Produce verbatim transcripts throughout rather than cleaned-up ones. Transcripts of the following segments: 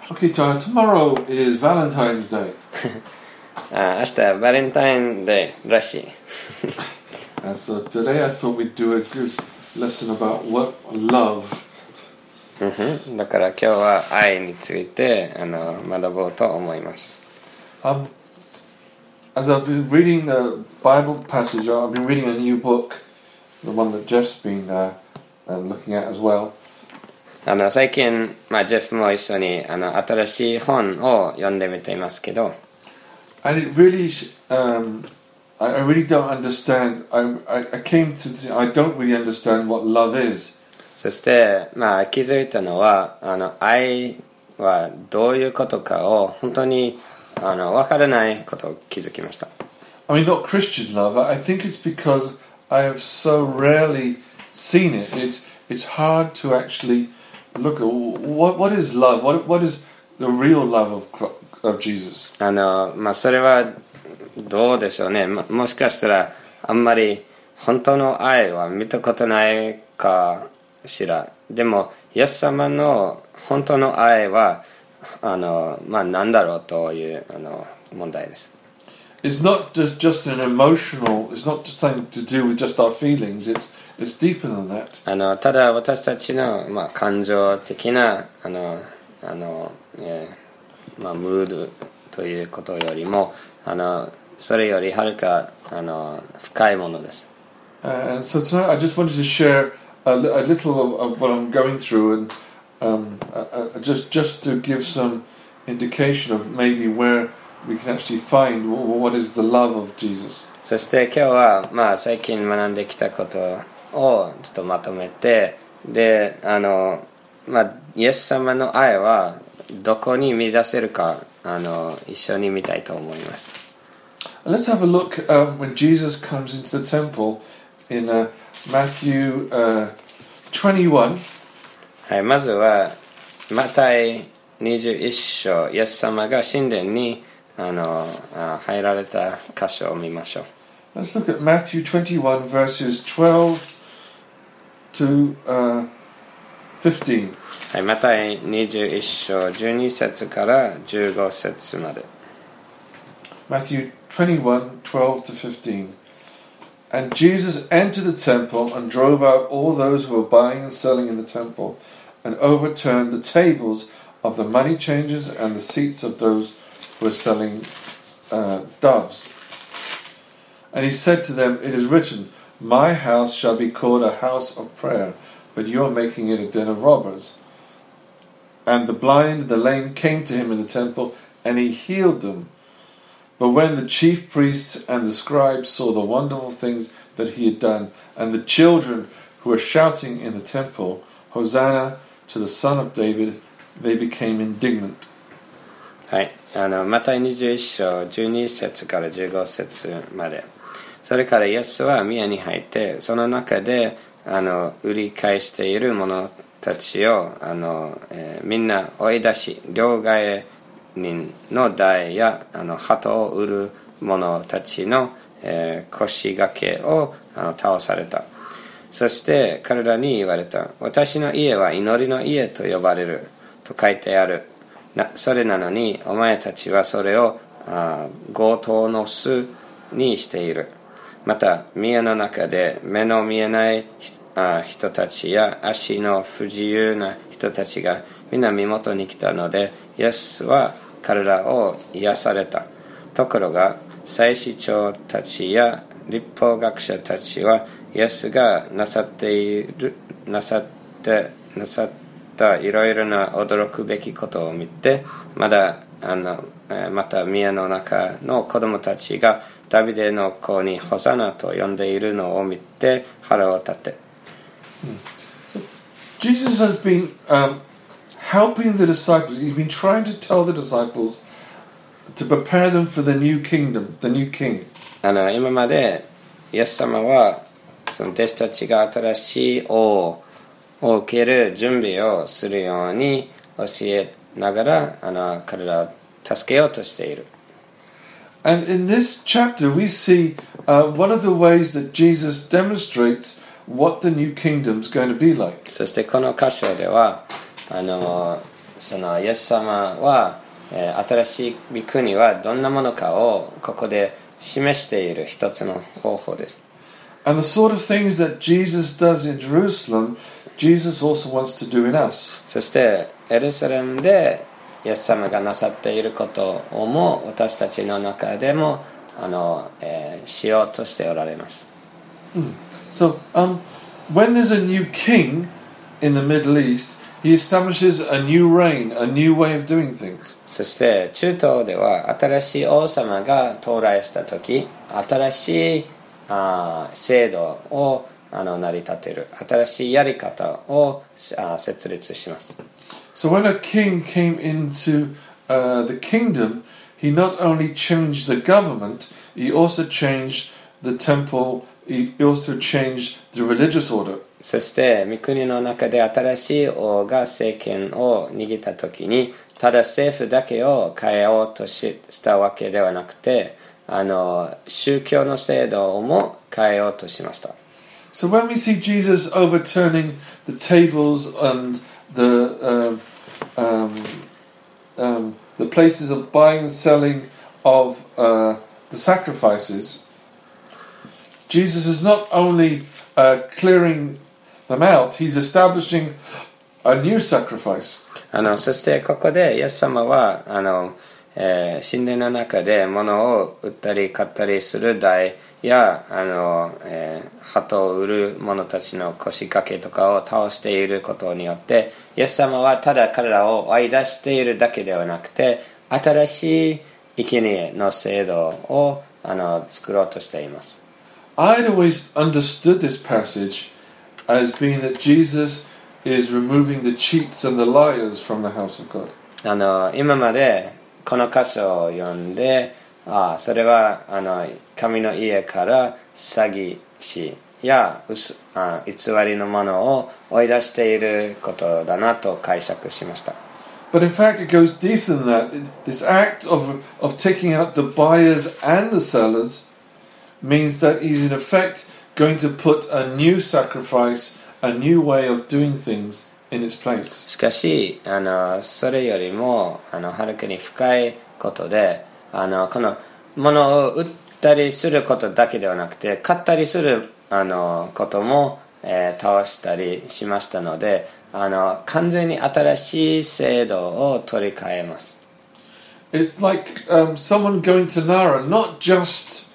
Okay, uh, tomorrow is Valentine's Day. あ明日はバレンタインデーらしい。 And so today I thought we'd do a good lesson about what love. うんふんだから今日は愛についてあの学ぼうと思います。 Um, as I've been reading the Bible passage, I've been reading a new book, the one that Jeff's been uh, uh, looking at as well. あの最近、まあ、ジェフも一緒にあの新しい本を読んでみていますけど、 And it really, um, I, I really don't understand. I, I, I came to, the, I don't really understand what love is. そして、まあ、気づいたのはあの愛はどういうことかを本当にあの分からないことを気づきました。 I mean, not Christian love. I think it's because I have so rarely seen it. It's it's hard to actually look at what what is love. What what is the real love of of Jesus? あのまあそれはどうでしょうね。も、もしかしたらあんまり本当の愛は見たことないかしら。でもイエス様の本当の愛はあのまあ何だろうというあの問題です。 It's not just just an emotional. It's not just something to do with just our feelings. It's it's deeper than that. あのただ私たちのまあ感情的なあのあの、えー、まあムードということよりもあのそれよりはるかあの深いものです。 And so tonight I just wanted to share a, a little of, of what I'm going through, and um, uh, uh, just just to give some indication of maybe where we can actually find what is the love of Jesus. そして今日はまあ最近学んできたことをちょっとまとめて、であのまあイエス様の愛はどこに見出せるかあの一緒に見たいと思います。 Let's have a look um, when Jesus comes into the temple in uh, Matthew uh, twenty-one. はい、まずはマタイにじゅういっ章、イエス様が神殿にあの入られた箇所を見ましょう。 Let's look at Matthew twenty-one verses twelve to uh, fifteen. はい、マタイにじゅういっ章じゅうに節からじゅうご節まで。 Matthew twenty-one, twelve to fifteen. And Jesus entered the temple and drove out all those who were buying and selling in the temple, and overturned the tables of the money changers and the seats of those who were selling uh, doves. And he said to them, "It is written, my house shall be called a house of prayer, but you are making it a den of robbers." And the blind and the lame came to him in the temple, and he healed them. But when the chief priests and the scribes saw the wonderful things that he had done, and the children who were shouting in the temple, "Hosanna to the Son of David," they became indignant. はい、あのマタイにじゅういっ章じゅうに節からじゅうご節まで。それからイエスは宮に入って、その中であの売り買いしている者たちをあの、えー、みんな追い出し、両替人の台やあの鳩を売る者たちの、えー、腰掛けをあの倒された。そして彼らに言われた。私の家は祈りの家と呼ばれると書いてある。なそれなのにお前たちはそれをあ強盗の巣にしている。また宮の中で目の見えない人たちや足の不自由な人たちが皆身元に来たので、イエスは彼らを癒された。ところが祭司長たちや律法学者たちはイエスがなさっているなさってなさったいろいろな驚くべきことを見て、まだあのまた宮の中の子供たちがダビデの子にホサナと呼んでいるのを見て腹を立て。 Jesus has been um, helping the disciples. He's been trying to tell the disciples to prepare them for the new kingdom, the new king. あの今までイエス様はその弟子たちが新しい王を受ける準備をするように教えながらあの彼らを助けようとしている。 And in this chapter we see uh, one of the ways that Jesus demonstrates what the new kingdom is going to be like. そしてこの箇所ではあのそのイエス様は、えー、新しい国はどんなものかをここで示している一つの方法です。 And the sort of things that Jesus does in Jerusalem, Jesus also wants to do in us. そしてエルサレムでイエス様がなさっていることをも私たちの中でもあの、えー、しようとしておられます。 Mm. So, um, when there's a new king in the Middle East, he establishes a new reign, a new way of doing things. そして中東では新しい王様が到来した時、新しいあ制度をあの成り立てる、新しいやり方をあ設立します。 So when a king came into uh, the kingdom, he not only changed the government, he also changed the temple, he also changed the religious order. そして御国の中で新しい王が政権を握った時に、ただ政府だけを変えようとししたわけではなくて、あの宗教の制度も変えようとしました。 So when we see Jesus overturning the tables and the um, um, um, the places of buying and selling of uh, the sacrifices, Jesus is not only uh, clearing them out, he's establishing a new sacrifice. あのそしてここでイエス様はあの、えー、神殿の中で物を売ったり買ったりする台やあの、えー、鳩を売る者たちの腰掛けとかを倒していることによってイエス様はただ彼らを追い出しているだけではなくて新しい生贄の制度をあの作ろうとしています。 I'd always understood this passage as being that Jesus is removing the cheats and the liars from the house of God. あの今までこの箇所を読んで、ああそれはあの神の家から詐欺師やあ偽りのものを追い出していることだなと解釈しました。 But in fact, it goes deeper than that. This act of of taking out the buyers and the sellers means that he's in effect going to put a new sacrifice, a new way of doing things in its place. しかしあのそれよりもあのはるかに深いことで、あのこの物を売ったりすることだけではなくて買ったりするあのことも、えー、倒したりしましたので、あの完全に新しい制度を取り替えます。 It's like um, someone going to Nara, not just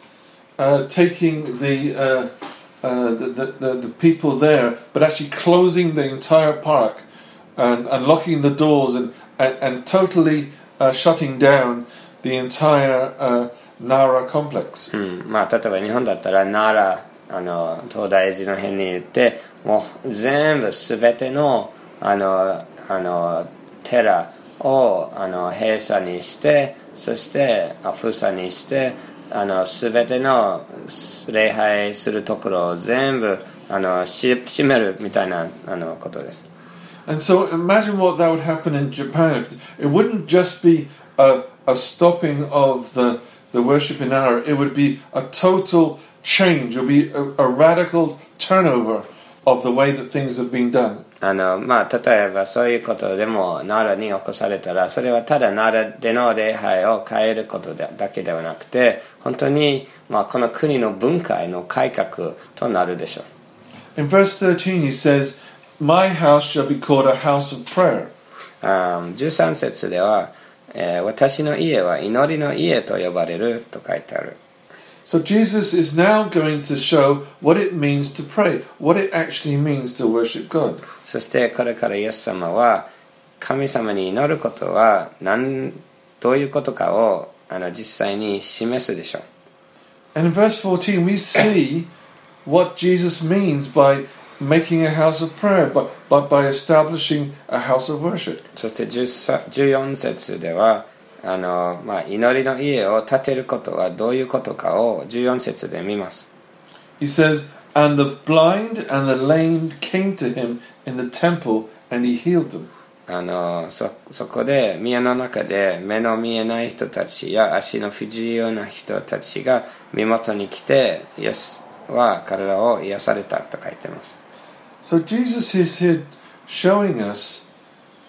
uh, taking the, uh, uh, the, the, the the people there, but actually closing the entire park and, and locking the doors and, and, and totally uh, shutting down the entire uh, Nara complex. うんまあ、例えば日本だったら奈良あの東大寺の辺に行ってもう全部全てのあのあの寺をあの閉鎖にしてそして封鎖にしてあの全ての礼拝するところを全部あの閉めるみたいなあのことです。 And so imagine what that would happen in Japan. It wouldn't just be a, a stopping of the, the worship in Nara. It would be a total change. It would be a, a radical turnover of the way that things have been done. あのまあ、例えばそういうことでも奈良に起こされたらそれはただ奈良での礼拝を変えることだけではなくて本当に、まあ、この国の文化への改革となるでしょう。 In verse thirteen he says, My house shall be called a house of prayer. じゅうさん節では、えー、私の家は祈りの家と呼ばれると書いてある。 So Jesus is now going to show what it means to pray, what it actually means to worship God. そしてこれからイエス様は神様に祈ることは何どういうことかをあの実際に示すでしょう。 And in verse fourteen we see what Jesus means by making a house of prayer, but, but by establishing a house of worship. そしてじゅうよん節ではあの、まあ、祈りの家を建てることはどういうことかをじゅうよん節で見ます。 He says, And the blind and the lame came to him in the temple, and he healed them. あの そ, そこで宮の中で目の見えない人たちや足の不自由な人たちが身元に来てイエスは彼らを癒されたと書いてます。 So Jesus is here showing us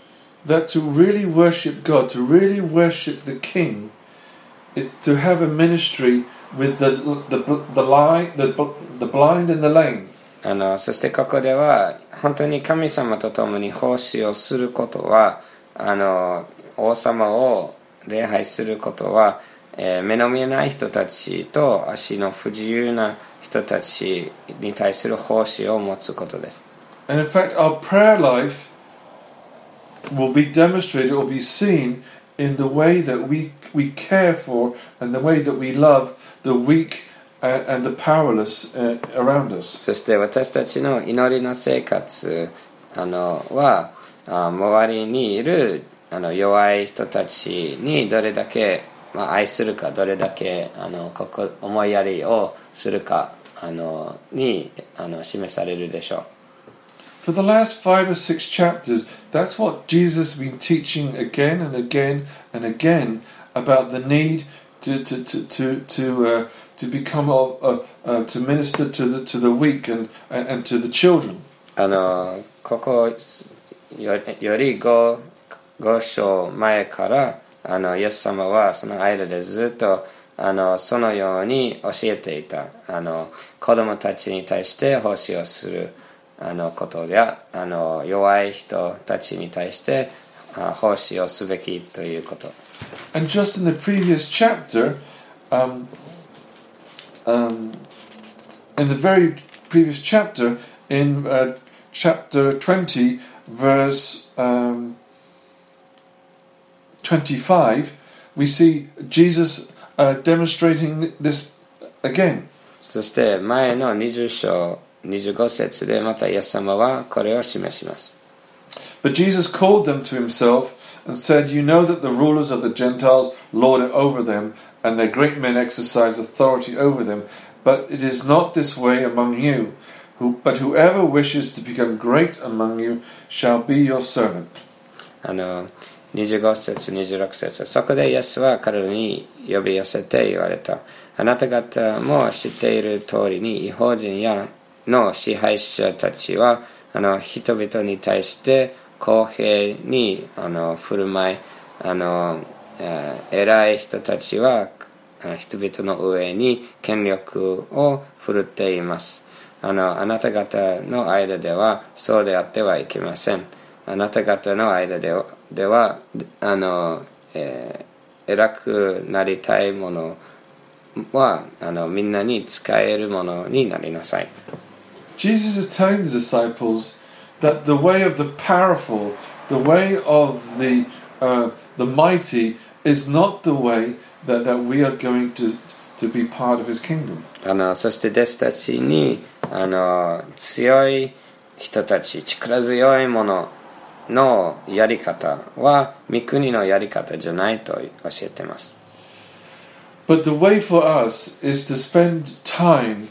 that to really worship God, to really worship the King, is to have a ministry with the the the blind, the, the blind and the lame. あのそしてここでは本当に神様と共に奉仕をすることは、あの王様を礼拝することは、えー、目の見えない人たちと足の不自由な人たちに対する奉仕を持つことです。 And in fact, our prayer life will be demonstrated or be seen in the way that we we care for and the way that we love the weak and, and the powerless uh, around us. そして私たちの祈りの生活あのはあ周りにいるあの弱い人たちにどれだけ、まあ、愛するか、どれだけあの心思いやりをするかあのにあの示されるでしょう。 For the last five or six chapters, that's what Jesus has been teaching again and again and again about the need to to to to to, uh, to become a, uh, uh, to minister to the to the weak and and, and to the children. あのここよ, より 5, 5章前からあのイエス様はその間でずっとあのそのように教えていた。あの子供たちに対して奉仕をするあのことやあの弱い人たちに対して奉仕をすべきということ。 And just in the previous chapter, um, um, in the very previous chapter, in uh, chapter twenty, verse um, twenty-five, we see Jesus uh, demonstrating this again. そして前のにじゅう章にじゅうご節でまたイエス様はこれを示します。 But Jesus called them to himself and said, You know that the rulers of the Gentiles lord it over them, and their great men exercise authority over them. But it is not this way among you. Who, but whoever wishes to become great among you shall be your servant. あのにじゅうご節にじゅうろく節、そこでイエスは彼らに呼び寄せて言われた。あなた方も知っている通りに異邦人やの支配者たちはあの人々に対して公平にあの振る舞い、あの偉い人たちは人々の上に権力を振るっています。あのあなた方の間ではそうであってはいけません。あなた方の間では、ではあの、えー、偉くなりたいものはあのみんなに使えるものになりなさい。 Jesus is telling the disciples that the way of the powerful, the way of the uh, the mighty, is not the way that, that we are going to to be part of His kingdom. あのそして弟子たちにあの強い人たち、力強いもののやり方は御国のやり方じゃないと教えています。 But the way for us is to spend time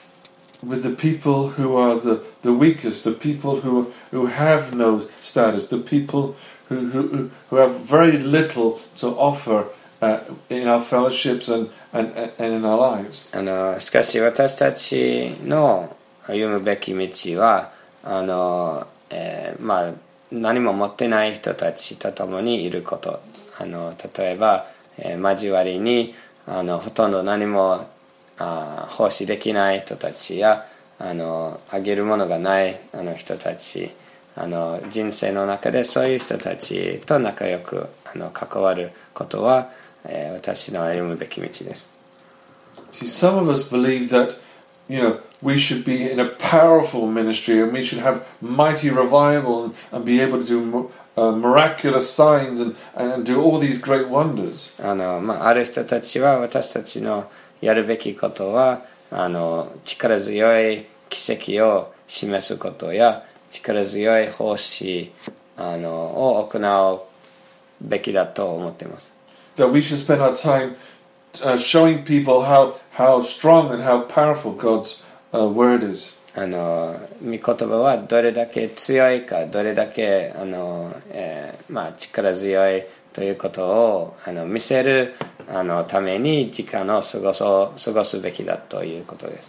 with the people who are the, the weakest, the people who who have no status, the people who who, who have very little to offer uh, in our fellowships and, and, and in our lives. あのしかし私たちの歩むべき道はあの、えー、まあ何も持ってない人たちと共にいること。あの例えば、えー、交わりにあのほとんど何もあ奉仕できない人たちやあのあげるものがないあの人たち、あの人生の中でそういう人たちと仲良くあの関わることは、えー、私の歩むべき道です。 See, some of us believe that, you know, we should be in a powerful ministry and we should have mighty revival and, and be able to do uh, miraculous signs and, and do all these great wonders. あの、まあ、ある人たちは私たちのやるべきことはあの力強い奇跡を示すことや力強い奉仕あのを行うべきだと思っています。 That we should spend our time uh, showing people how, how strong and how powerful God's uh, word is. あの御言葉はどれだけ強いか、どれだけあの、えーまあ、力強いということをあの見せるあのために時間を過ごそう過ごすべきだということです。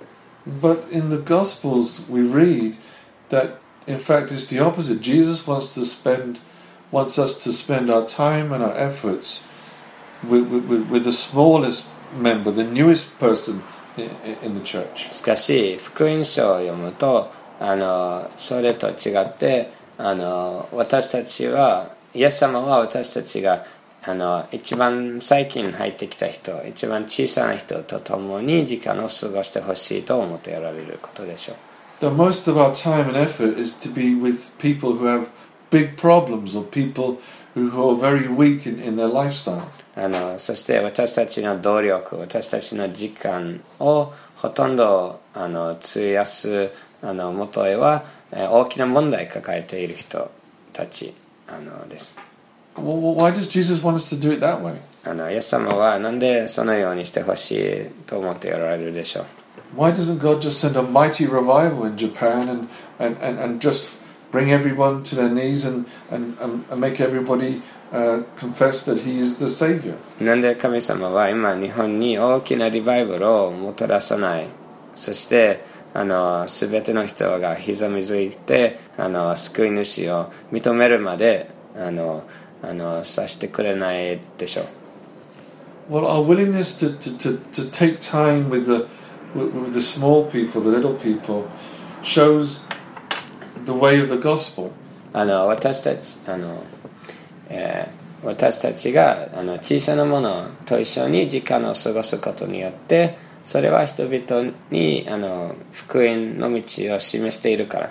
But in the Gospels we read that in fact it's the opposite. Jesus wants to spend wants us to spend our time and our efforts with, with, with the smallest member, the newest person in, in the church. しかし福音書を読むとあのそれと違ってあの私たちはイエス様は私たちがあの一番最近入ってきた人、一番小さな人と共に時間を過ごしてほしいと思ってやられることでしょう。 The most of our time and effort is to be with people who have big problems or people who, who are very weak in, in their lifestyle. あのそして私たちの努力、私たちの時間をほとんどあの費やすあの元へは大きな問題を抱えている人たちあのです。 Well, why does Jesus want us to do it that way? あのイエス様はなんでそのようにしてほしいと思ってやられるでしょう。 Why doesn't God just send a mighty revival in Japan and, and, and, and just bring everyone to their knees and, and, and make everybody uh, confess that He is the Savior? なんで神様は今日本に大きなリバイバルをもたらさない、そしてあの全ての人が膝みずいてあの救い主を認めるまであのあのさしてくれないでしょう。 Well, our willingness to, to, to, to take time with the, with, with the small people, the little people, shows the way of the gospel. あの私たちあの、えー、私たちがあの小さなものと一緒に時間を過ごすことによってそれは人々にあの福音の道を示しているから。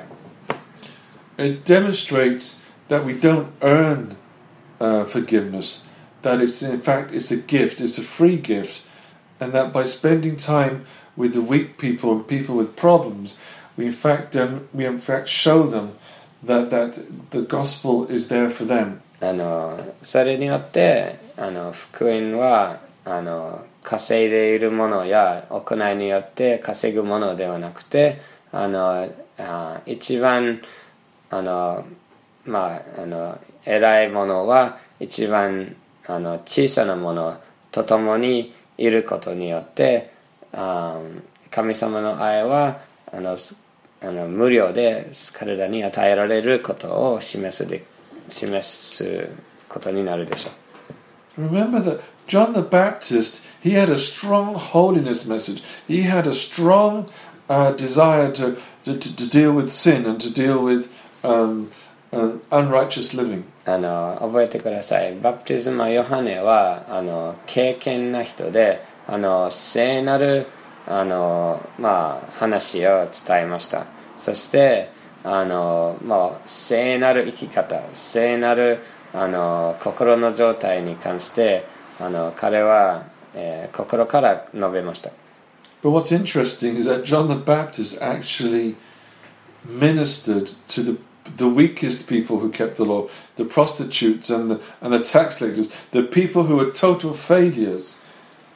It demonstrates that we don't earn uh, forgiveness, that it's in fact it's a gift, it's a free gift, and that by spending time with the weak people and people with problems, we in fact um, we in fact show them that that the gospel is there for them. あのそれによってあの福音はあの稼いでいるものや行いによって稼ぐものではなくてあのあ一番あのまああの偉いものは一番あの小さなものと共にいることによってあ神様の愛はあのあの無料で彼らに与えられることを示すで示すことになるでしょう。 Remember that John the Baptist, he had a strong holiness message. He had a strong uh, desire to, to, to deal with sin and to deal with um, uh, unrighteous living. あの覚えてください。バプテスマヨハネはあの敬虔な人であの聖なるあの、まあ、話を伝えました。そしてあの、まあ、聖なる生き方、聖なるあの心の状態に関してあの彼は、えー、心から述べました。 But what's interesting is that John the Baptist actually ministered to the the weakest people who kept the law, the prostitutes and the, and the tax collectors, the people who were total failures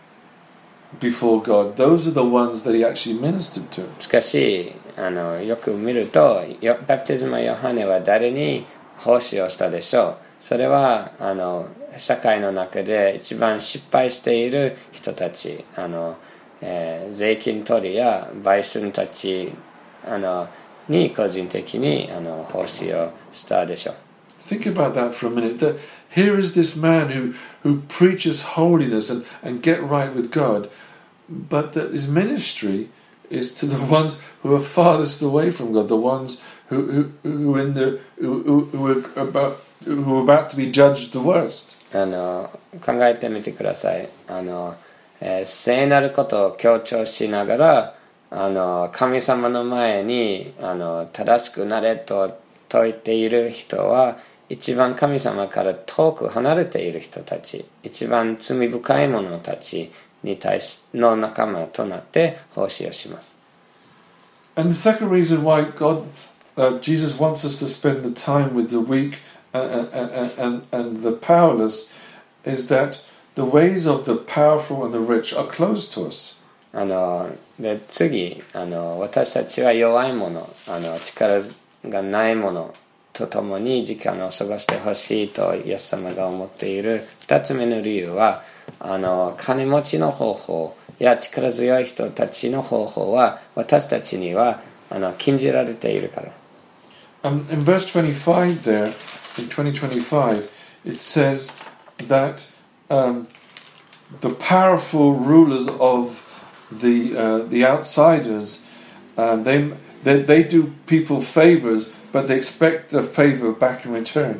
before God. Those are the ones that he actually ministered to. しかしあのよく見るとバプテスマヨハネは誰に奉仕をしたでしょう。それはあの社会の中で一番失敗している人たち、あの、えー、税金取りや売春たちあのに個人的にあの奉仕をしたでしょう。 Think about that for a minute. That here is this man who, who preaches holiness and, and get right with God, but that his ministry is to the ones who are farthest away from God, the ones who who, who in the who, who are about who are about to be judged the worst. あの考えてみてください。あの、えー、聖なることを強調しながらあの神様の前にあの正しくなれと説いている人は一番神様から遠く離れている人たち、一番罪深い者たちに対しの仲間となって奉仕をします。 And the second reason why God, uh, Jesus wants us to spend the time with the weak and, and, and, and the powerless is that the ways of the powerful and the rich are closed to us. あので次あの私たちは弱い者あの力がない者と共に時間を過ごしてほしいとイエス様が思っているふたつめの理由はあの金持ちの方法や力強い人たちの方法は私たちにはあの禁じられているから。 Um, in verse twenty-five there, in twenty twenty-five, it says that um, the powerful rulers of the uh, the outsiders, uh, they, they they do people favors, but they expect the favor back in return.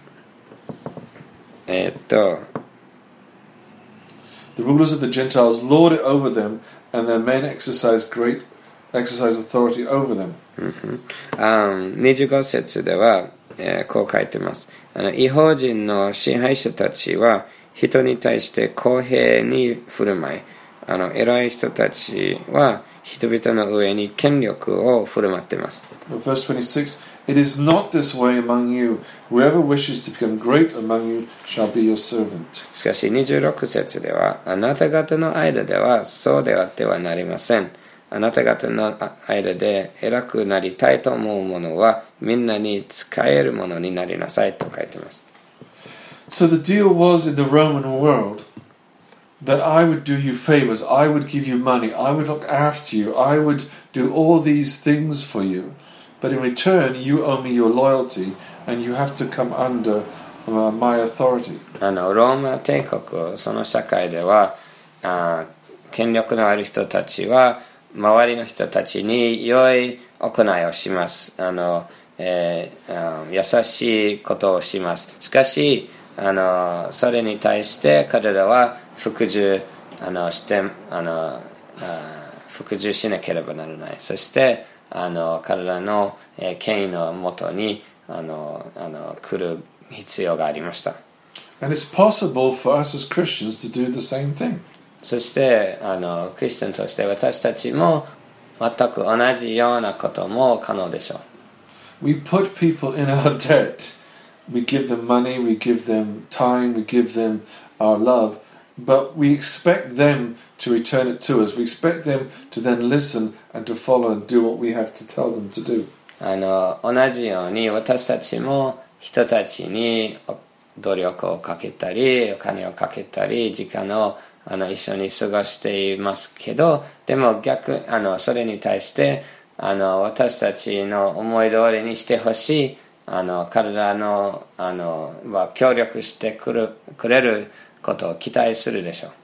えーっと The rulers of the Gentiles lord it over them, and their men exercise great exercise authority over them. あにじゅうご節では、えーこう書いてます。あの異邦人の支配者たちは人に対して公平に振る舞い、あの偉い人たちは人々の上に権力を振る舞っています。 Verse twenty-six, It is not this way among you. Whoever wishes to become great among you shall be your servant. しかしにじゅうろく節では、あなた方の間ではそうであってはなりません。あなた方の間で偉くなりたいと思う者はみんなに使えるものになりなさいと書いています。 So the deal was in the Roman world that I would do you favors, I would give you money, I would look after you, I would do all these things for you. But in return, you owe me your loyalty, and you have to come under uh, my authority. あのローマ帝国その社会ではあ権力のある人たちは周りの人たちに良い行いをします。あの、えー、優しいことをします。しかしあのそれに対して彼らは服従あのしてあのあ服従しなければならない。そしてあの彼らの、えー、権威のもとにあのあの来る必要がありました。 And it's possible for us as Christians to do the same thing. そしてあのクリスチャンとして私たちも全く同じようなことも可能でしょう。 We put people in our debt. We give them money, we give them time, we give them our love, but we expect them to return it to us. We expect them to then listen and to follow and do what we have to tell them to do. あの同じように私たちも人たちに努力をかけたりお金をかけたり時間をあの一緒に過ごしていますけど、でも逆あのそれに対してあの私たちの思い通りにしてほしいあの彼らのあのは協力してくるくれることを期待するでしょう。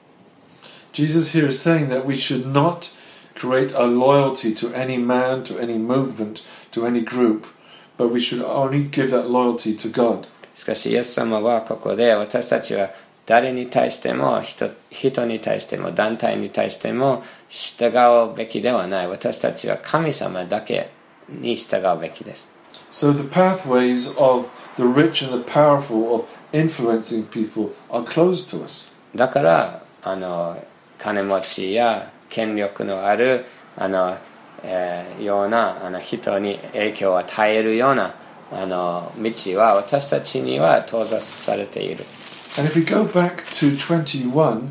Jesus here is saying that we should not create a loyalty to any man, to any movement, to any group, but we should only give that loyalty to God. しかしイエス様はここで私たちは誰に対しても 人, 人に対しても団体に対しても従うべきではない。私たちは神様だけに従うべきです。 So the pathways of the rich and the powerful of influencing people are closed to us. だからあの金持ちや権力のあるあの、えー、ようなあの人に影響を与えるようなあの道は私たちには閉ざされている。 And if we go back to twenty-one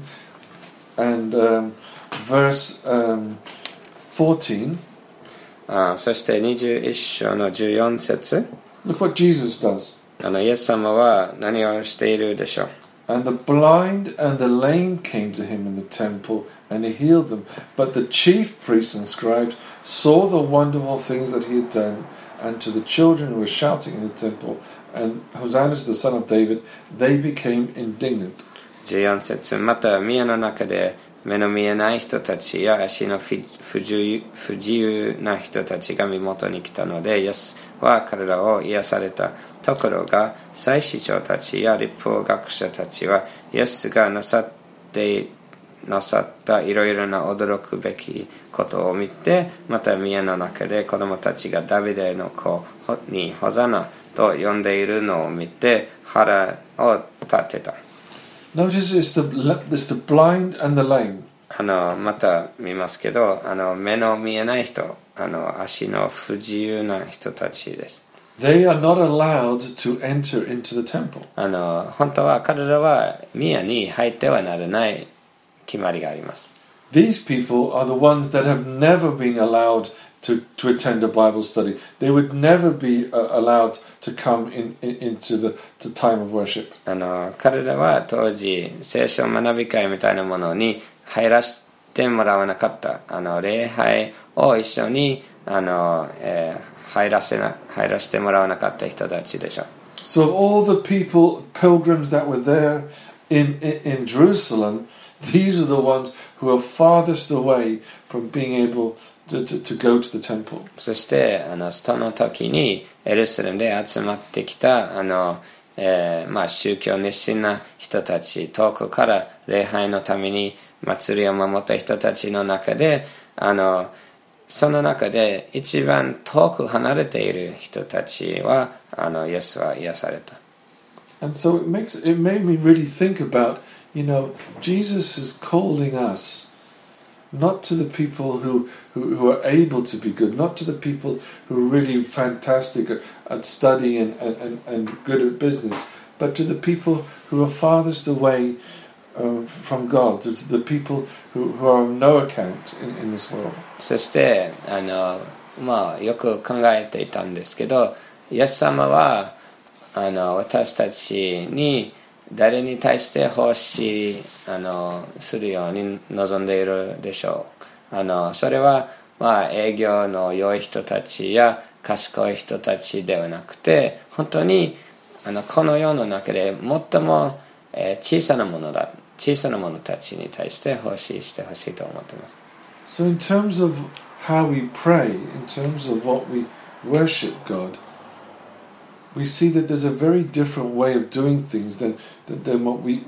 and um, verse um, fourteen, あそしてにじゅういち章のじゅうよん節 look what Jesus does. あのイエス様は何をしているでしょう。 And the blind and the lame came to him in the temple, and he healed them. But the chief priests and scribes saw the wonderful things that he had done, and to the children who were shouting in the temple, and Hosanna to the Son of David, they became indignant. じゅうよん節また宮の中で目の見えない人たちや足の不自由、不自由な人たちが身元に来たので、イエスは彼らを癒された。ところが祭司長たちや律法学者たちはイエスがなさってなさったいろいろな驚くべきことを見て、また宮の中で子供たちがダビデの子にホザナと呼んでいるのを見て腹を立てた。 Notice it's the, it's the blind and the lame. あのまた見ますけど、あの目の見えない人、あの足の不自由な人たちです。 They are not allowed to enter into the temple. あの本当は彼らは宮に入ってはならない決まりがあります。 These people are the ones that have never been allowed to, to attend a Bible study. They would never be uh, allowed to come in, in, into the, the time of worship. あの彼らは当時聖書学び会みたいなものに入らせてもらわなかった。あの礼拝を一緒にあの、えー、入らせな入らせてもらわなかった人たちでしょう。 So of all the people, pilgrims that were there in, in, in Jerusalem, these are the ones who are farthest away from being able to, to, to go to the temple. そしてあのその時にエルサレムで集まってきたあの、えーまあ、宗教熱心な人たち、遠くから礼拝のために祭りを守った人たちの中で、あのその中で一番遠く離れている人たちはあのイエスは癒された。 And so it makes it made me really think about, you know, Jesus is calling us not to the people who, who, who are able to be good, not to the people who are really fantastic at, at study and, and, and good at business, but to the people who are farthest away uh, from God, to the people who, who are of no account in, in this world. そしてあの、まあ、よく考えていたんですけど、イエス様はあの私たちに誰に対して奉仕あのするように望んでいるでしょう。あのそれは、まあ、営業の良い人たちや賢い人たちではなくて、本当にあのこの世の中で最も、えー、小さなものだ小さなものたちに対して奉仕してほしいと思っています。 So in terms of how we pray, in terms of what we worship God, we see that there's a very different way of doing things than than, than what we,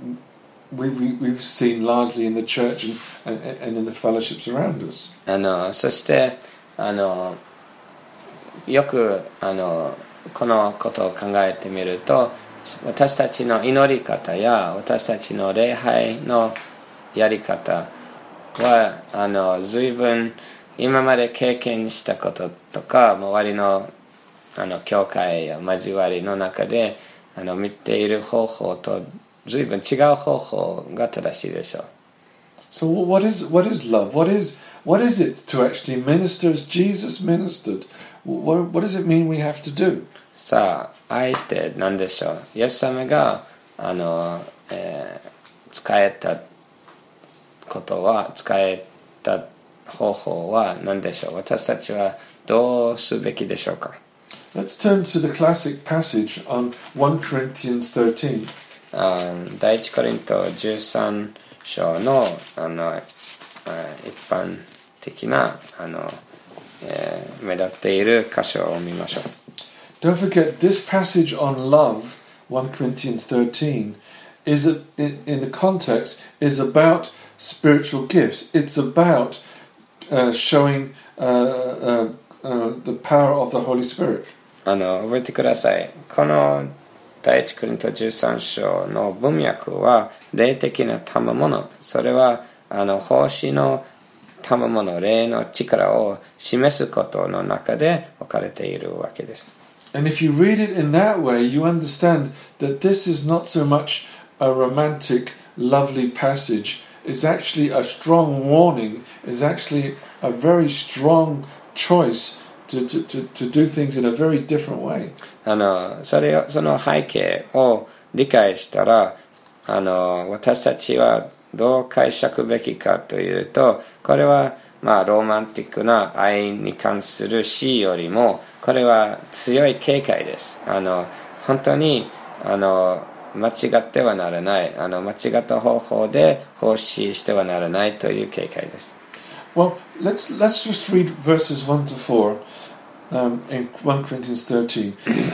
we, we, we've seen largely in the church and, and, and in the fellowships around us. あのそしてあのよくあのこのことを考えてみると、私たちの祈り方や私たちの礼拝のやり方はあの随分今まで経験したこととか周りのあの教会や交わりの中であの見ている方法と随分違う方法が正しいでしょう。 So what is what is love? What is what is it to actually minister as Jesus ministered? What what does it mean we have to do? さあ愛って何でしょう。イエス様があの、えー、使えたことは使えた方法は何でしょう。私たちはどうすべきでしょうか。 Let's turn to the classic passage on First Corinthians thirteen. 第一コリントじゅうさん章のあの一般的なあの、えー、目立っている箇所を見ましょう。 Don't forget, this passage on love, First Corinthians thirteen, is a, in, in the context is about spiritual gifts. It's about uh, showing uh, uh, uh, the power of the Holy Spirit. あの覚えてください。この第一コリントじゅうさん章の文脈は霊的な賜物、それはあの奉仕の賜物、霊の力を示すことの中で置かれているわけです。 And if you read it in that way, you understand that this is not so much a romantic, lovely passage. It's actually a strong warning. It's actually a very strong choice to, to, to, to do things in a very different way. あのそれをその背景を理解したら、あの私たちはどう解釈べきかというと、これはまあロマンティックな愛に関する詩よりもこれは強い警戒です。あの本当にあの間違ってはならない、あの間違った方法で奉仕してはならないという警戒です。 Well, let's let's just read verses one to four um, in First Corinthians thirteen.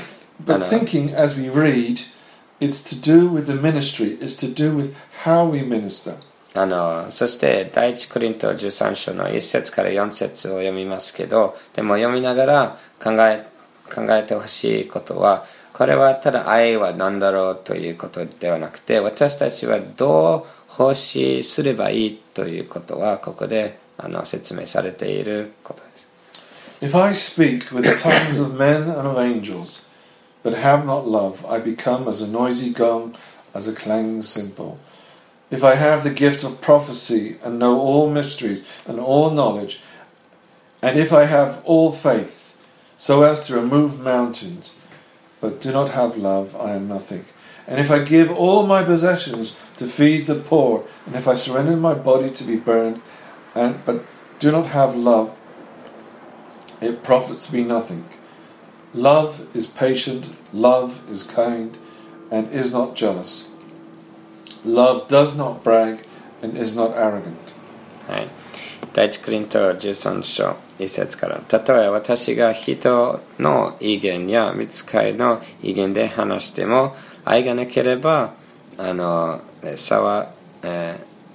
But thinking as we read, it's to do with the ministry. It's to do with how we minister. あのそして第一コリントじゅうさん章のいち節からよん節を読みますけど、でも読みながら考え考えてほしいことは、これはただ愛は何だろうということではなくて、私たちはどう奉仕すればいいということはここであの説明されていることです。 If I speak with the tongues of men and of angels, but have not love, I become as a noisy gong, as a clanging cymbal. If I have the gift of prophecy and know all mysteries and all knowledge, and if I have all faith, so as to remove mountains, but do not have love, I am nothing. And if I give all my possessions to feed the poor, and if I surrender my body to be burned, and but do not have love, it profits me nothing. Love is patient, love is kind, and is not jealous. Love does not brag and is not arrogant. はい。第一コリントじゅうさん章いち節から。たとえ私が人の意見や御使いの意見で話しても、愛がなければ、あの、さわ、え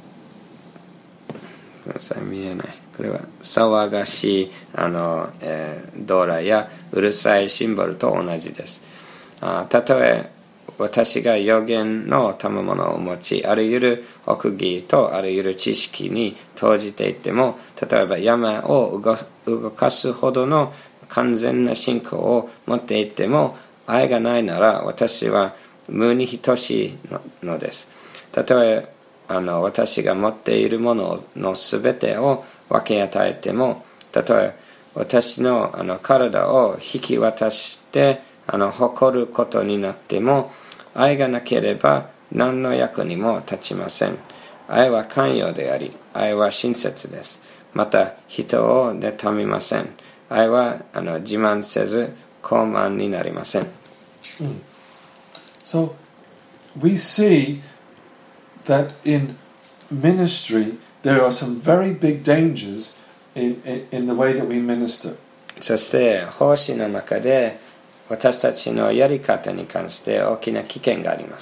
ー、ごめんなさい、見えない。これは騒がしいあの、えー、ドーラやうるさいシンボルと同じです。あたとえ私が予言の賜物を持ち、あらゆる奥義とあらゆる知識に投じていても、例えば山を動かすほどの完全な信仰を持っていても、愛がないなら私は無に等しいのです。たとえあの私が持っているもののすべてを分け与えても、たとえ私 の, あの体を引き渡してあの誇ることになっても、愛がなければ何の役にも立ちません。愛は寛容であり、愛は親切です。また人を妬みません。愛はあの自慢せず傲慢になりません。 Mm. So we see that in ministry there are some very big dangers in, in, in the way that we minister. そして奉仕の中で私たちのやり方に関して大きな危険があります。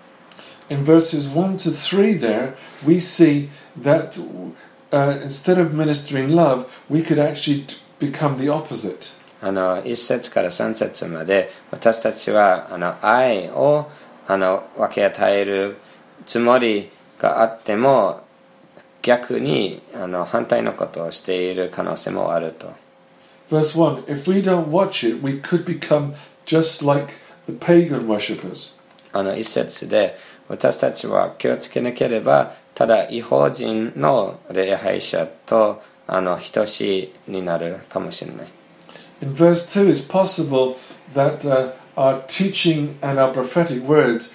In verses one to three there, we see that uh, instead of ministering love, we could actually become the opposite. あのいち節からさん節まで私たちはあの愛をあの分け与えるつもりがあっても、逆にあの反対のことをしている可能性もあると。 Verse one, if we don't watch it, we could become just like the pagan worshippers. あの一節で私たちは気をつけなければただ異邦人の礼拝者とあの等しいになるかもしれない。 In verse two, it's possible that uh, our teaching and our prophetic words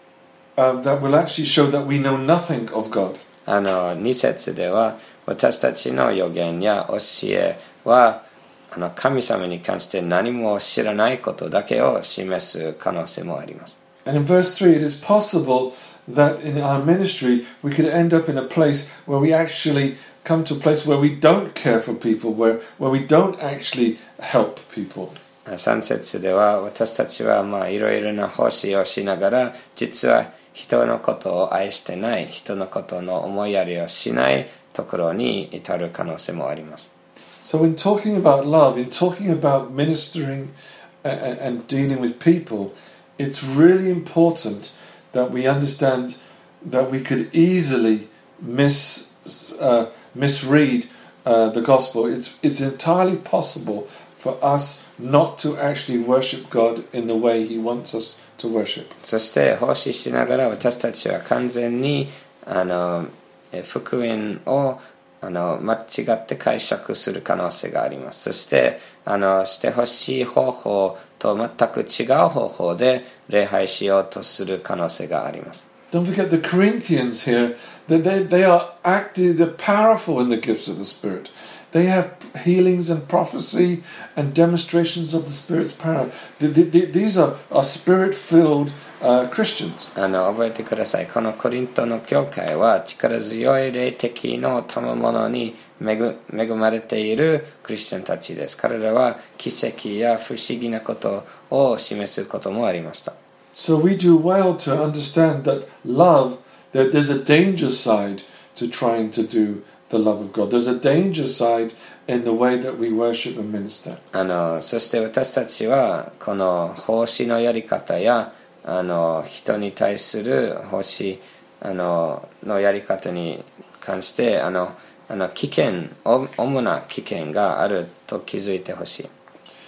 uh, that will actually show that we know nothing of God. あのに節では私たちの予言や教えはあの神様に関して何も知らないことだけを示す可能性もあります。 And in verse three, it is possible that in our ministry we could end up in a place where we actually come to a place where we don't care for people, where, where we don't actually help people. さん節では私たちはまあいろいろな奉仕をしながら実は人のことを愛してない、人のことの思いやりをしないところに至る可能性もあります。 So in talking about love, in talking about ministering and, and dealing with people, it's really important that we understand that we could easily mis, uh, misread uh, the gospel. It's, it's entirely possible for us not to actually worship God in the way He wants us to worship. そして奉仕しながら私たちは完全にあの福音をあの間違って解釈する可能性があります。そしてあのしてほしい方法と全く違う方法で礼拝しようとする可能性があります。 Don't forget the Corinthians here, that they, they are active, they're powerful in the gifts of the Spirit. They have healings and prophecy and demonstrations of the Spirit's power. The, the, the, these are, are Spirit-filled uh, Christians. あの覚えてください。このコリントの教会は力強い霊的の賜物に恵, 恵まれているクリスチャンたちです。彼らは奇跡や不思議なことを示すこともありました。 So we do well to understand that love, that there's a danger side to trying to do the love of God. There's a danger side in the way that we worship and minister. あのそして私たちはこの奉仕のやり方やあの人に対する奉仕あののやり方に関してあのあの危険、主な危険があると気づいてほしい。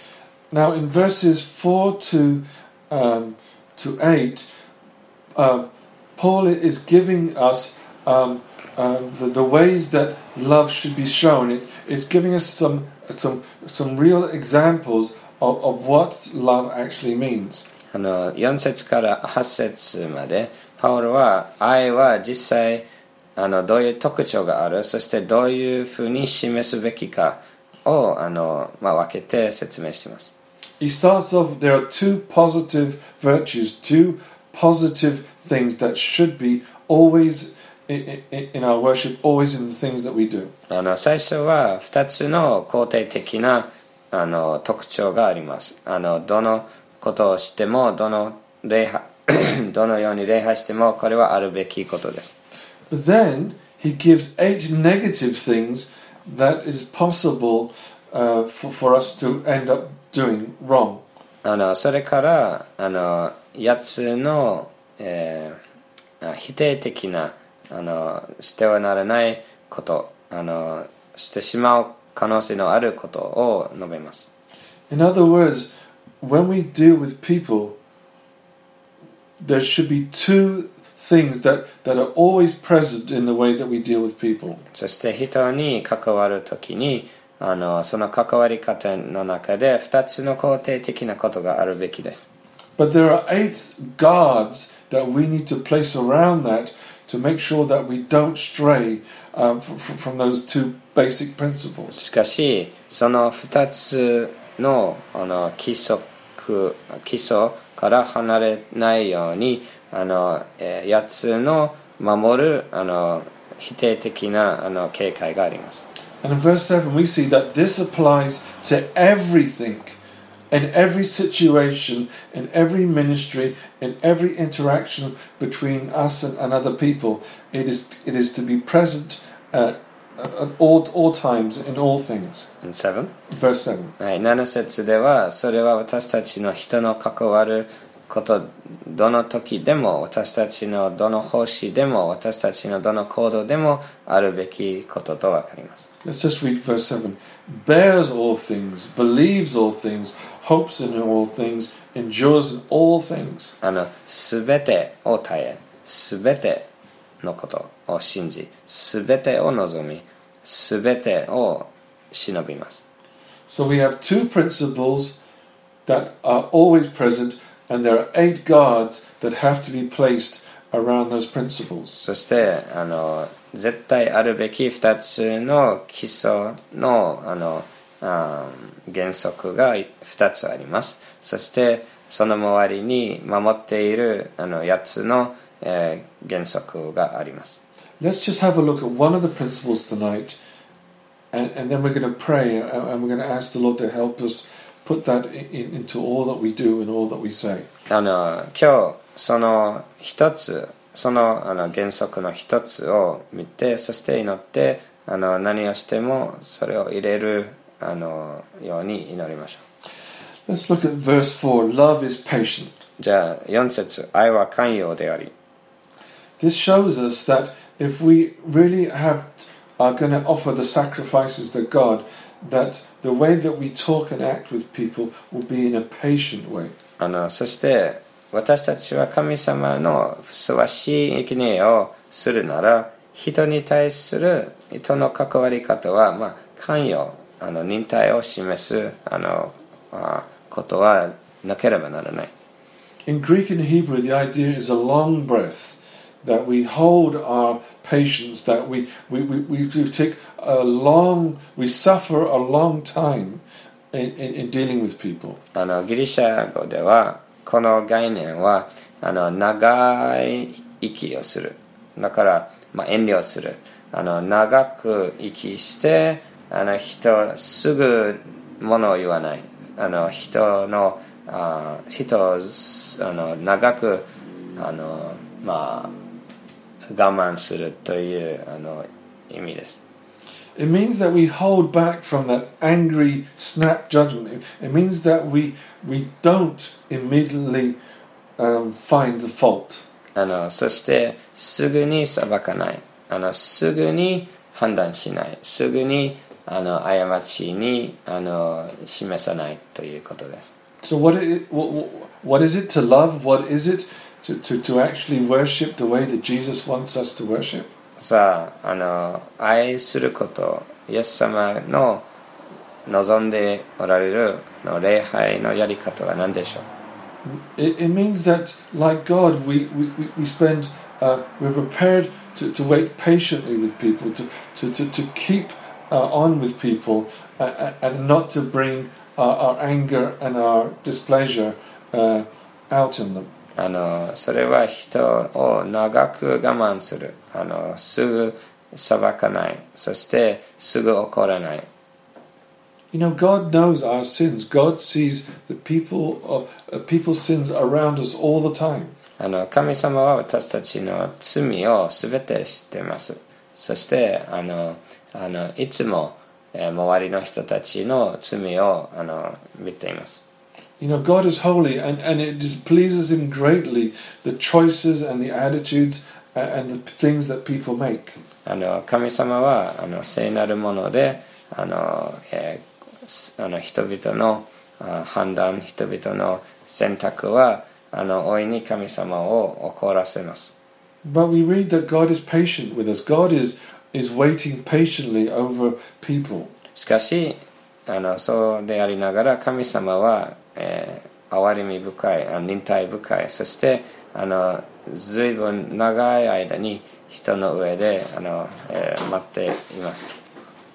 Now in verses four to um, to eight, uh, Paul is giving us um, uh, the, the ways that love should be shown. It, it's giving us some some some real examples of, of what love actually means. あのよん節からはち節までパウロは愛は実際あのどういう特徴がある、そしてどういうふうに示すべきかをあの、まあ、分けて説明しています。 he starts off, there are two positive virtues, two positive things that should be always in, in, in our worship, always in the things that we do. あの最初はふたつの肯定的なあの特徴があります。あのどのことをしても、どの礼拝どのように礼拝しても、これはあるべきことです。 But then he gives eight negative things that is possible uh, for, for us to end up doing wrong. あのそれからあのやつの、えー、否定的なあのしてはならないこと、あのしてしまう可能性のあることを述べます。 In other words, when we deal with people, there should be two things that, that are always present in the way that we deal with people. そして人に関わるときに、あのその関わり方の中でふたつの肯定的なことがあるべきです。 But there are eight guards that we need to place around that to make sure that we don't stray um, from, from those two basic principles. しかしそのふたつの、あの規則基礎から離れないようにあの、えー、やつの守るあの否定的なあの警戒があります。 And in verse seven we see that this applies to everything, in every situation, in every ministry, in every interaction between us and, and other people. It is, it is to be present at, at all, all times, in all things. In seven? Verse seven. はい、なな節ではそれは私たちの人の関わることどの時でも私たちのどの奉仕でも私たちのどの行動でもあるべきこととわかります。 Let's just read verse seven. Bears all things, believes all things, hopes in all things, endures in all things. あのすべてを耐え、すべてのことを信じ、すべてを望み、すべてを忍びます。 So we have two principles that are always present, and there are eight guards that have to be placed around those principles. そしてあの絶対あるべきふたつの基礎のあのあ原則がふたつあります。そしてその周りに守っているあのやつの、えー、原則があります。 Let's just have a look at one of the principles tonight, and, and then we're going to pray, and we're going to ask the Lord to help us put that in, into all that we do and all that we say. あの今日その一つその、あの原則の一つを見て、そして祈ってあの何をしてもそれを入れるあのように祈りましょう。Let's look at verse four. Love is patient. じゃあよん節、愛は寛容であり。 This shows us that if we really have are going to offer the sacrifices to God, that the way that we talk and act with people will be in a patient way. あのそして私たちは神様のふさわしい生贄をするなら、人に対する人の関わり方は、まあ、寛容、あの忍耐を示すあのあことはなければならない。 In Greek and Hebrew, the idea is a long breath, that we hold our patience, that we, we, we, we take a long, we suffer a long time in, in, in dealing with people. あのギリシャ語ではこの概念はあの長い息をする、だから、まあ、遠慮する、あの長く息してあの人すぐものを言わない、あの人のあ人をあの長くあの、まあ、我慢するというあの意味です。 It means that we hold back from that angry snap judgment. It means that we we don't immediately um, find the fault. あのそしてすぐに裁かない、あのすぐに判断しない、すぐにあの過ちにあの示さないということです。 So what is, what, what is it to love? What is it to, to, to actually worship the way that Jesus wants us to worship? さあ、あの愛すること、イエス様の望んでおられるの礼拝のやり方は何でしょう？ It, it means that, like God, we, we, we spend, uh, we're prepared to, to wait patiently with people, to, to, to, to keep uh, on with people, uh, and not to bring our, our anger and our displeasure uh, out in them. あのそれは人を長く我慢する、あのすぐ裁かない、そしてすぐ怒らない。 You know, God knows our sins. God sees the people, uh, people's sins around us all the time. あの神様は私たちの罪をすべて知っています。そしてあのあのいつも、えー、周りの人たちの罪をあの見ています。 You know, God is holy, and, and it just pleases Him greatly the choices and the attitudes and the things that people make. あの神様はあの聖なるもので、あの、えー、あの人々の判断、人々の選択はあの大いに神様を怒らせます。 But we read that God is patient with us. God is is waiting patiently over people. しかしあのそうでありながら神様は、えー、憐れみ深い、忍耐深い、そしてあの随分長い間に人の上であの、えー、待っています。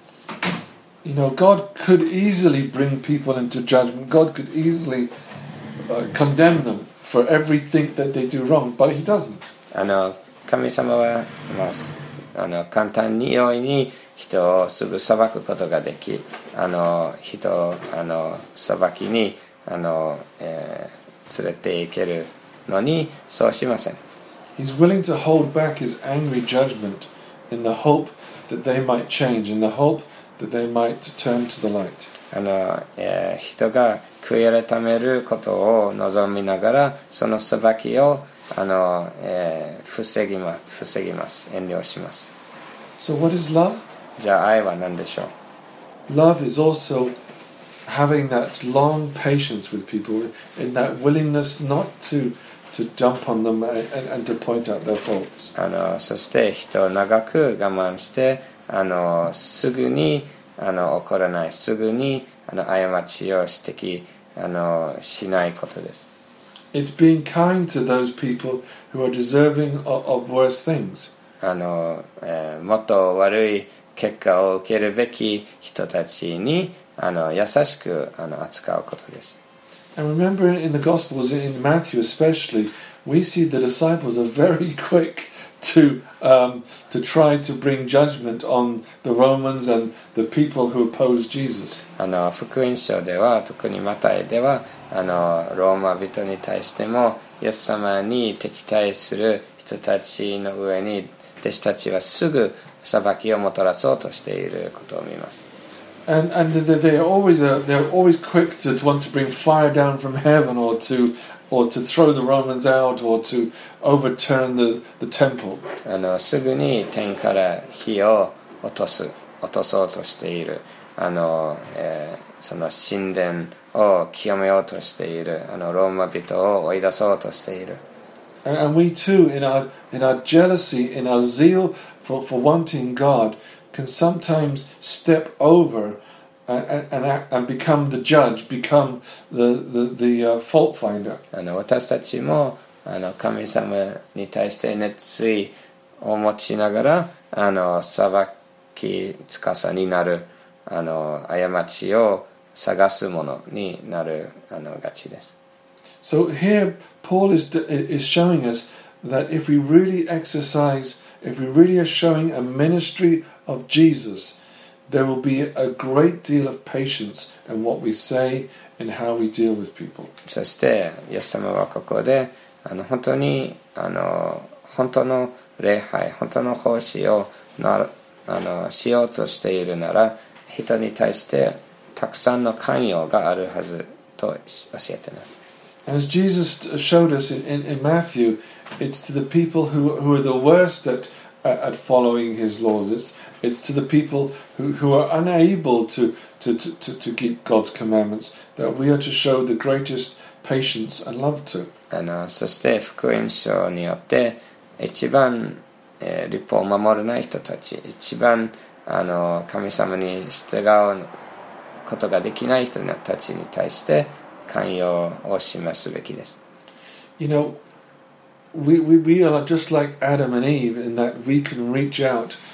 You know, God could easily bring people into judgment. God could easily uh, condemn them for everything that they do wrong, but He doesn't. あの神様は、まあ、あの簡単に容易に人をすぐ裁くことができ、あの人をあの裁きにあの、えー、連れて行けるのにそうしません。 He's willing to hold back His angry judgment in the hope that they might change, in the hope that they might turn to the light. あの、えー、人が悔い改めることを望みながらその裁きをあの、えー、防ぎま、防ぎます。遠慮します。 So what is love? じゃあ愛は何でしょう？ Love is also having that long patience with people, in that willingness not to to jump on them and, and to point out their faults. あのそして人を長く我慢してあのすぐにあの怒らない、すぐにあの過ちを指摘あのしないことです。 It's being kind to those people who are deserving of, of worse things. あの、えー、もっと悪い結果を受けるべき人たちにあの優しくあの扱うことです。 And remember, in the Gospels, in Matthew especially, we see the disciples are very quick to um, to try to bring judgment on the Romans and the people who oppose Jesus. あの福音書では、特にマタイではあのローマ人に対してもイエス様に敵対する人たちの上に弟子たちはすぐ裁きをもたらそうとしていることを見ます。 And and they're always uh, they're always quick to, to want to bring fire down from heaven, or to or to throw the Romans out, or to overturn the the temple. あのすぐに天から火を落とす落とそうとしている、あの、えー、その神殿を清めようとしている、あのローマ人を追い出そうとしている。 And, and we too, in our in our jealousy, in our zeal for for wanting God, can sometimes step over and and, act, and become the judge, become the the the uh, fault finder. あの私たちもあの神様に対して熱意を持ちながらあの裁き司になる、あの過ちを探すものになるあのがちです。 So here Paul is is showing us that if we really exercise, if we really are showing a ministry of Jesus, there will be a great deal of patience in what we say and how we deal with people. そしてイエス様はここであの本当にあの本当の礼拝、本当の奉仕をなあのしようとしているなら、人に対してたくさんの寛容があるはずと教えています。 And as Jesus showed us in, in, in Matthew, it's to the people who who are the worst at at following His laws. It's it's to the people who, who are unable to, to, to, to keep God's commandments that we are to show the greatest patience and love to. あのそして福音書によって一番、えー、律法を守れない人たち、一番あの神様に従うことができない人たちに対して寛容を示すべきです。 You know, we, we, we are just like Adam and Eve in that we can reach out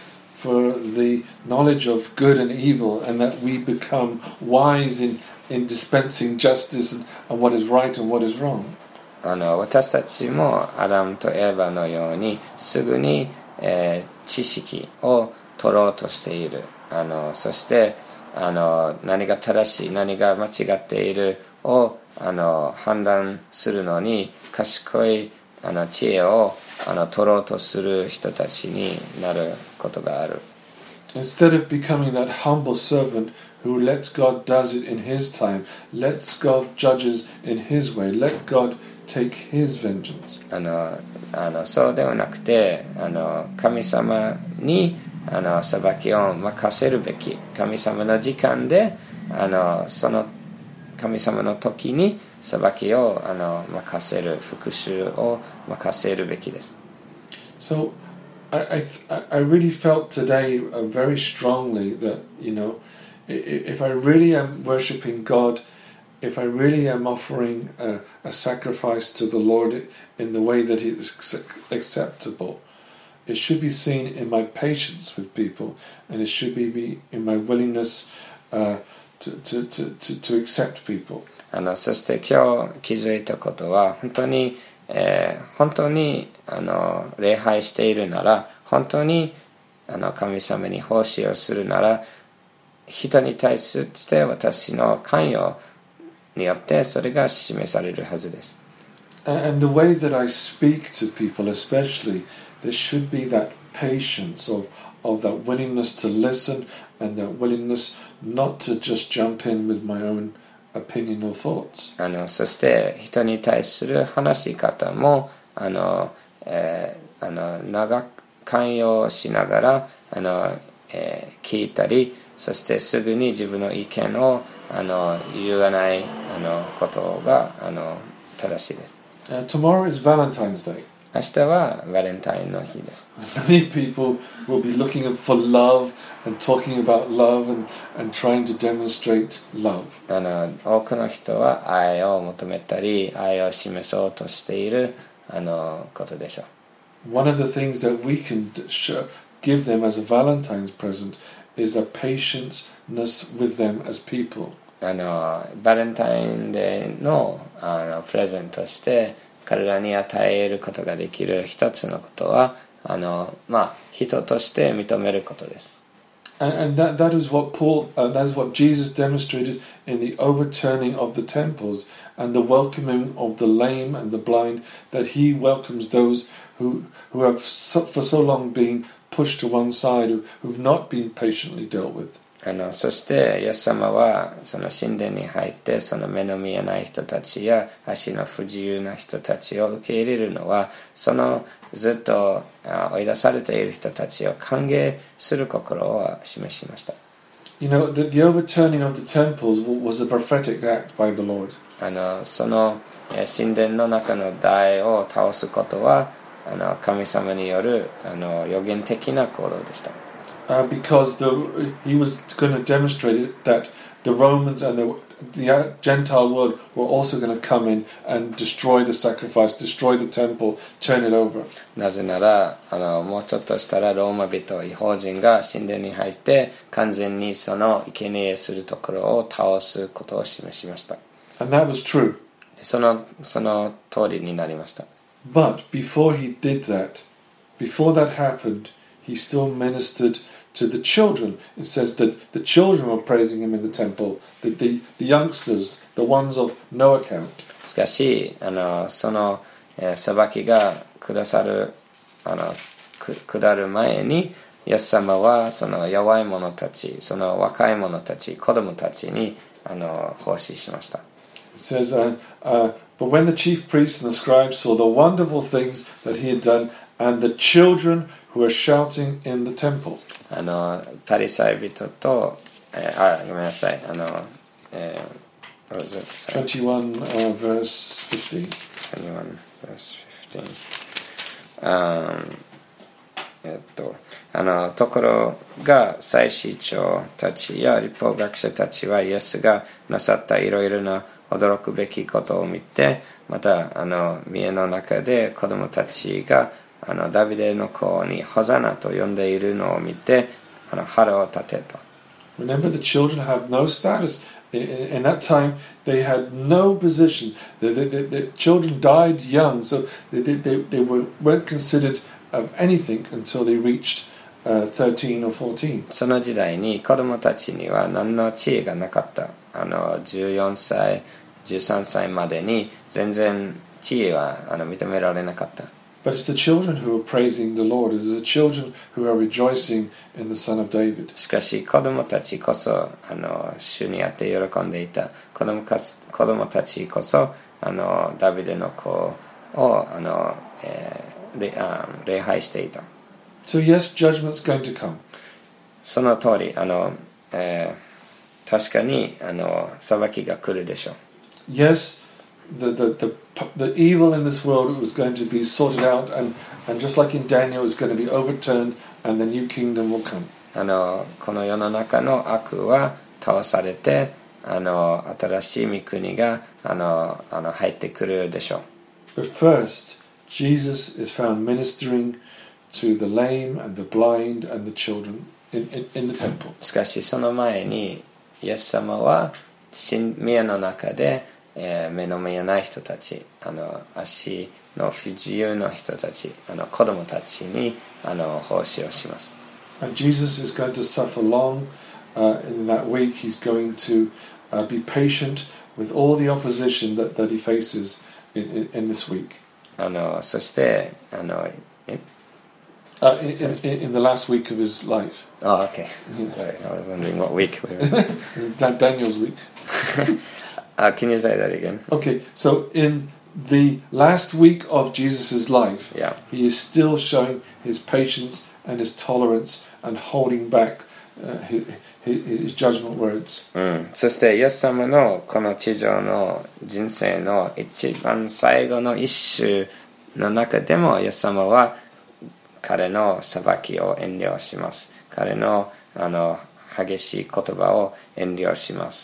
for the knowledge of good and evil, and that we become wise in, in dispensing justice and, and what is right and what is wrong. あの私たちもアダムとエヴァのようにすぐに、えー、知識を取ろうとしている。あのそしてあの何が正しい何が間違っているをあの判断するのに賢いあの知恵をあの取ろうとする人たちになることがある。 Instead of becoming that humble servant who lets God does it in His time, lets God judges in His way, let God take His vengeance. あのあのそうではなくてあの神様にあの裁きを任せるべき。神様の時間であのその神様の時に裁きをあの任せる復讐を任せるべきです。 So I, I, I really felt today uh, very strongly that, you know, if I really am worshipping God, if I really am offering a, a sacrifice to the Lord in the way that He is acceptable, it should be seen in my patience with people, and it should be in my willingness uh, to, to, to, to, to accept people. あのそして今日気づいたことは本当に、えー、本当にあの礼拝しているなら本当にあの神様に奉仕をするなら人に対して私の関与によってそれが示されるはずです。 And the way that I speak to people especially, there should be that patience of, of that willingness to listen and that willingness not to just jump in with my own opinion or thoughts. あのそして人に対する話し方もあの、えー、あの長関与しながらあの、えー、聞いたりそしてすぐに自分の意見をあの言わないあのことがあの正しいです。 Uh, tomorrow is Valentine's Day. 明日はバレンタインの日です。 Many people will be looking for love and talking about love and, and trying to demonstrate love. あの多くの人は愛を求めたり愛を示そうとしているあのことでしょう。 One of the things that we can show, give them as a Valentine's present is a patience-ness with them as people. あのバレンタインデー の, あのプレゼントとして彼らに与えることができる一つのことはあの、まあ、人として認めることです。 And, and that, that is what Paul, uh, that is what Jesus demonstrated in the overturning of the temples and the welcoming of the lame and the blind, that He welcomes those who, who have so, for so long been pushed to one side, who, who've not been patiently dealt with. あのそしてイエス様はその神殿に入ってその目の見えない人たちや足の不自由な人たちを受け入れるのはそのずっと追い出されている人たちを歓迎する心を示しました。 You know, the, the overturning of the temples was a prophetic act by the Lord. あのその神殿の中の台を倒すことはあの神様によるあの予言的な行動でした。 Uh, because the, he was going to demonstrate that the Romans and the, the Gentile world were also going to come in and destroy the sacrifice, destroy the temple, turn it over. なぜならあのもうちょっとしたらローマ人異邦人が神殿に入って完全にその生贄するところを倒すことを示しました。 And that was true. そのその通りになりました。 But before he did that, before that happened, he still ministered to the children. It says that the children were praising him in the temple, the, the, the youngsters, the ones of no account. しかしあのその、えー、裁きが下さるあのく下る前にイエス様はその弱い者たちその若い者たち子供たちにあの奉仕しました。 It says, uh, uh, but when the chief priests and the scribes saw the wonderful things that he had done, and the children who were shouting in the temple. あのパリサイ人と、えー、あごめんなさいあの、えー、what was it? twenty-one uh, verse fifteen. twenty-one verse fifteen. あえっとあのところが祭司長たちや律法学者たちはイエスがなさったいろいろな驚くべきことを見てまたあの家の中で子供たちがあのダビデの子にホザナと呼んでいるのを見てあの腹を立てた。 Remember, the children have no status. In, in, in that time, they had no position. The, the, the, the children died young, so they, they, they were, weren't considered of anything until they reached uh, thirteen or fourteen. その時代に子供たちには何の地位がなかった。あのじゅうよんさいじゅうさんさいまでに全然地位はあの認められなかった。 But it's the children who are praising the Lord. It's the children who are rejoicing in the Son of David. しかし子供たちこそあの主にあって喜んでいた。子供か子供たちこそあのダビデの子をあの、えー、礼, あ礼拝していた。 So yes, judgment's going to come. その通りあの、えー確かにあの裁きが来るでしょう。 Yes, the, the, the, the evil in this world was going to be sorted out, and, and just like in Daniel, it's going to be overturned, and the new kingdom will come. あのこの世の中の悪は倒されてあの新しい御国があのあの入ってくるでしょう。 But first, Jesus is found ministering to the lame and the blind and the children in, in, in the temple. しかしその前にイエス様は宮の中で、えー、目の見えない人たちあの足の不自由な人たちあの子供たちにあの奉仕をします。 And Jesus is going to suffer long. Uh, in that week, he's going to uh, be patient with all the opposition that, that he faces in, in, in this week. あのそしてあのえ Uh, in, in, in the last week of his life. Oh, okay. Sorry, I was wondering what week we were in. Dan- Daniel's week. uh, can you say that again? Okay, so in the last week of Jesus' life, Yeah. he is still showing his patience and his tolerance and holding back uh, his, his, his judgment words. うん、そしてイエス様のこの地上の人生の一番最後の一週の中でもイエス様は彼の裁きを遠慮します。彼のあの激しい言葉を遠慮します。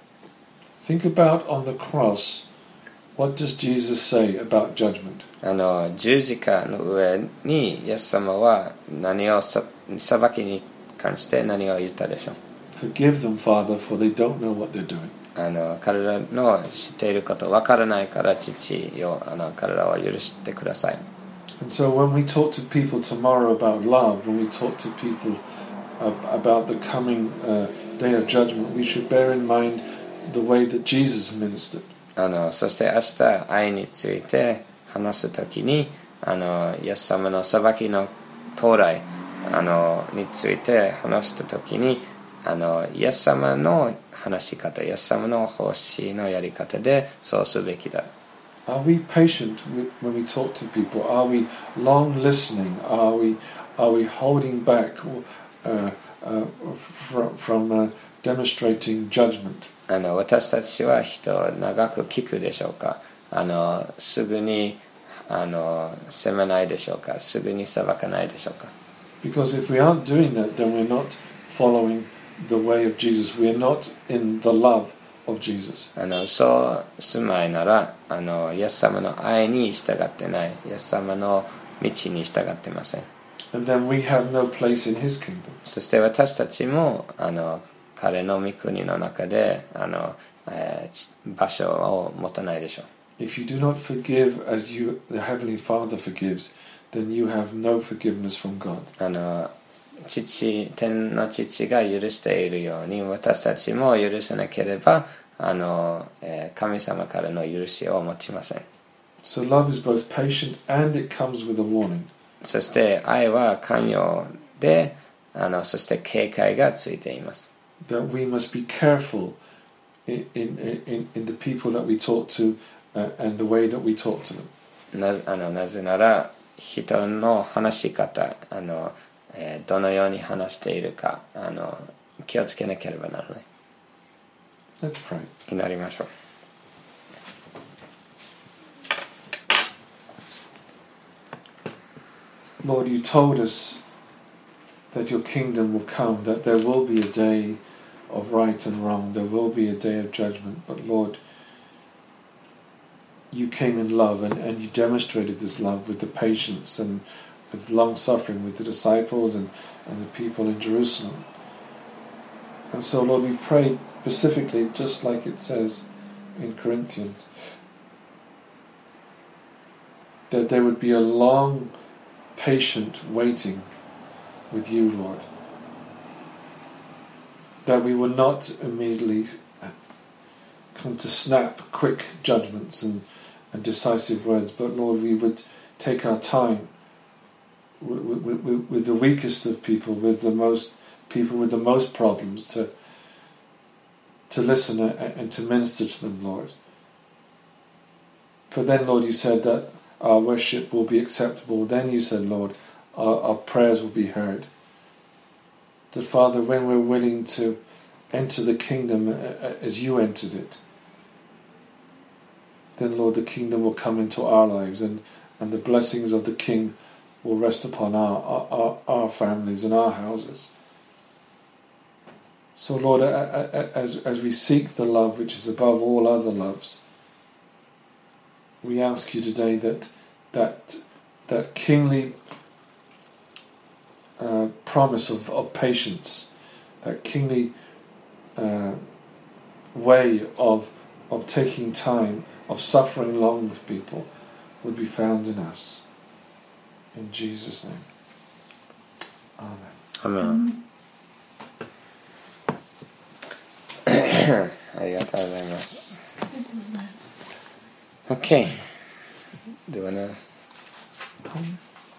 Think about on the cross, what does Jesus say about judgment? あの十字架の上にイエス様は何を裁きに関して何を言ったでしょう。 Forgive them, Father, for they don't know what they're doing. あの彼らの知っていることわからないから父よあの彼らを許してください。 And so when we talk to people tomorrow about love, when we talk to people uh, about the coming uh, day of judgment, we should bear in mind the way that Jesus ministered. あのそして明日愛について話すときにあのイエス様の裁きの到来あのについて話したときにあのイエス様の話し方イエス様の方針のやり方でそうすべきだ。 Are we patient when we talk to people? Are we long listening? Are we are we holding back uh, uh, from, from uh, demonstrating judgment? あの私たちは人を長く聞くでしょうか。あのすぐにあの責めないでしょうか。すぐに裁かないでしょうか。 Because if we aren't doing that, then we're not following the way of Jesus. We are not in the love of Jesus. あのそうすまいならあのイエス様の愛に従ってない。イエス様の道に従ってません。 And then we have no place in His kingdom. そして私たちもあの彼の御国の中であの、えー、場所を持たないでしょう。 If you do not forgive as you, the Heavenly Father forgives, then you have no forgiveness from God. あの父天の父が許しているように私たちも許さなければあの、えー、神様からの許しを持ちません。 So love is both patient and it comes with a warning. そして愛は寛容であのそして警戒がついています。 That we must be careful in, in, in, in the people that we talk to uh, and the way that we talk to them. な, あのなぜなら人の話し方あの、えー、どのように話しているかあの気をつけなければならない。 Let's pray. 祈りましょう。 Lord, you told us that your kingdom will come, that there will be a day of right and wrong, there will be a day of judgment. But Lord, you came in love, and, and you demonstrated this love with the patience and with long suffering with the disciples and, and the people in Jerusalem. And so, Lord, we pray specifically, just like it says in Corinthians, that there would be a long, patient waiting with you, Lord. That we would not immediately come to snap quick judgments and, and decisive words, but Lord, we would take our time with, with, with the weakest of people, with the most people with the most problems, to to listen and to minister to them, Lord. For then, Lord, you said that our worship will be acceptable. Then you said, Lord, our, our prayers will be heard. That, Father, when we're willing to enter the kingdom as you entered it, then, Lord, the kingdom will come into our lives, and, and the blessings of the King will rest upon our, our, our families and our houses. So, Lord, as, as we seek the love which is above all other loves, we ask you today that that, that kingly uh, promise of, of patience, that kingly uh, way of, of taking time, of suffering long with people, would be found in us. In Jesus' name. Amen. Amen. ありがとうございます。Okay. Do you wanna?